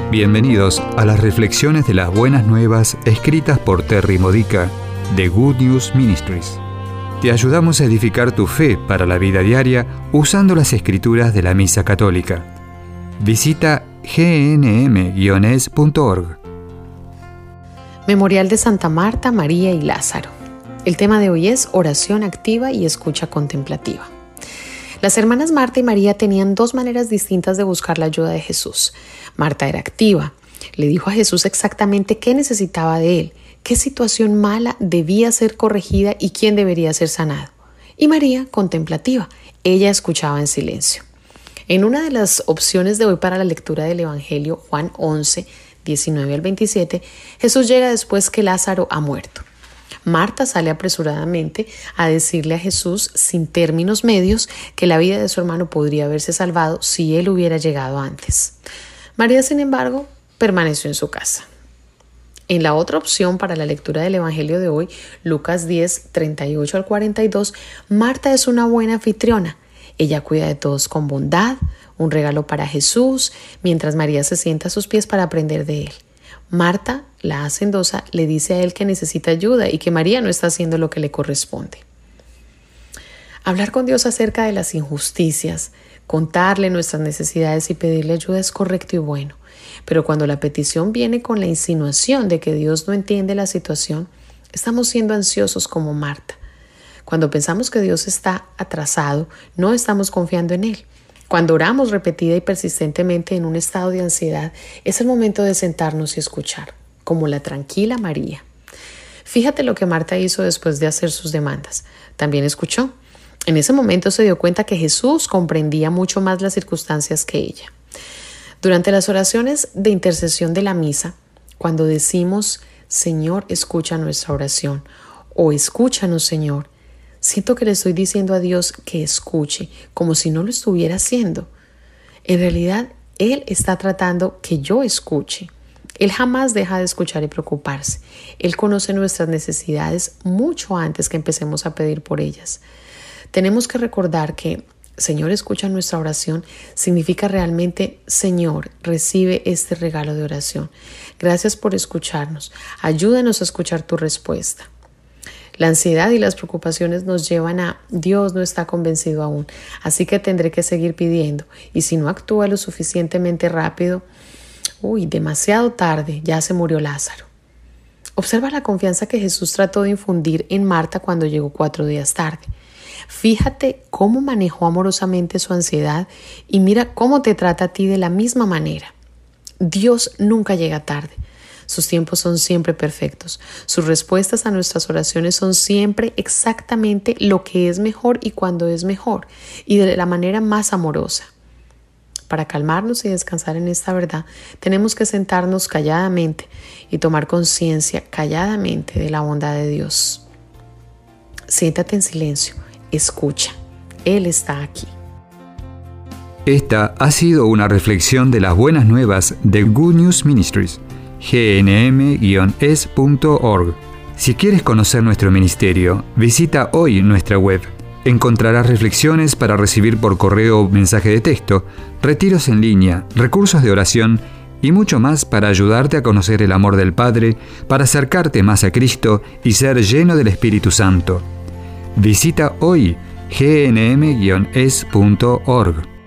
Bienvenidos a las reflexiones de las buenas nuevas escritas por Terry Modica de Good News Ministries. Te ayudamos a edificar tu fe para la vida diaria usando las escrituras de la Misa Católica. Visita gnm-es.org. Memorial de Santa Marta, María y Lázaro. El tema de hoy es oración activa y escucha contemplativa. Las hermanas Marta y María tenían dos maneras distintas de buscar la ayuda de Jesús. Marta era activa. Le dijo a Jesús exactamente qué necesitaba de él, qué situación mala debía ser corregida y quién debería ser sanado. Y María, contemplativa. Ella escuchaba en silencio. En una de las opciones de hoy para la lectura del Evangelio, Juan 11, 19 al 27, Jesús llega después que Lázaro ha muerto. Marta sale apresuradamente a decirle a Jesús, sin términos medios, que la vida de su hermano podría haberse salvado si él hubiera llegado antes. María, sin embargo, permaneció en su casa. En la otra opción para la lectura del Evangelio de hoy, Lucas 10, 38 al 42, Marta es una buena anfitriona. Ella cuida de todos con bondad, un regalo para Jesús, mientras María se sienta a sus pies para aprender de él. Marta, la hacendosa, le dice a él que necesita ayuda y que María no está haciendo lo que le corresponde. Hablar con Dios acerca de las injusticias, contarle nuestras necesidades y pedirle ayuda es correcto y bueno. Pero cuando la petición viene con la insinuación de que Dios no entiende la situación, estamos siendo ansiosos como Marta. Cuando pensamos que Dios está atrasado, no estamos confiando en Él. Cuando oramos repetida y persistentemente en un estado de ansiedad, es el momento de sentarnos y escuchar, como la tranquila María. Fíjate lo que Marta hizo después de hacer sus demandas. También escuchó. En ese momento se dio cuenta que Jesús comprendía mucho más las circunstancias que ella. Durante las oraciones de intercesión de la misa, cuando decimos, Señor, escucha nuestra oración, o escúchanos, Señor, siento que le estoy diciendo a Dios que escuche, como si no lo estuviera haciendo. En realidad, Él está tratando que yo escuche. Él jamás deja de escuchar y preocuparse. Él conoce nuestras necesidades mucho antes que empecemos a pedir por ellas. Tenemos que recordar que Señor, escucha nuestra oración significa realmente, Señor, recibe este regalo de oración. Gracias por escucharnos. Ayúdanos a escuchar tu respuesta. La ansiedad y las preocupaciones nos llevan a Dios no está convencido aún, así que tendré que seguir pidiendo. Y si no actúa lo suficientemente rápido, demasiado tarde, ya se murió Lázaro. Observa la confianza que Jesús trató de infundir en Marta cuando llegó 4 días tarde. Fíjate cómo manejó amorosamente su ansiedad y mira cómo te trata a ti de la misma manera. Dios nunca llega tarde. Sus tiempos son siempre perfectos. Sus respuestas a nuestras oraciones son siempre exactamente lo que es mejor y cuando es mejor, y de la manera más amorosa. Para calmarnos y descansar en esta verdad, tenemos que sentarnos calladamente y tomar conciencia calladamente de la bondad de Dios. Siéntate en silencio, escucha. Él está aquí. Esta ha sido una reflexión de las buenas nuevas de Good News Ministries. gnm-es.org. Si quieres conocer nuestro ministerio, visita hoy nuestra web. Encontrarás reflexiones para recibir por correo o mensaje de texto, retiros en línea, recursos de oración y mucho más para ayudarte a conocer el amor del Padre, para acercarte más a Cristo y ser lleno del Espíritu Santo. Visita hoy gnm-es.org.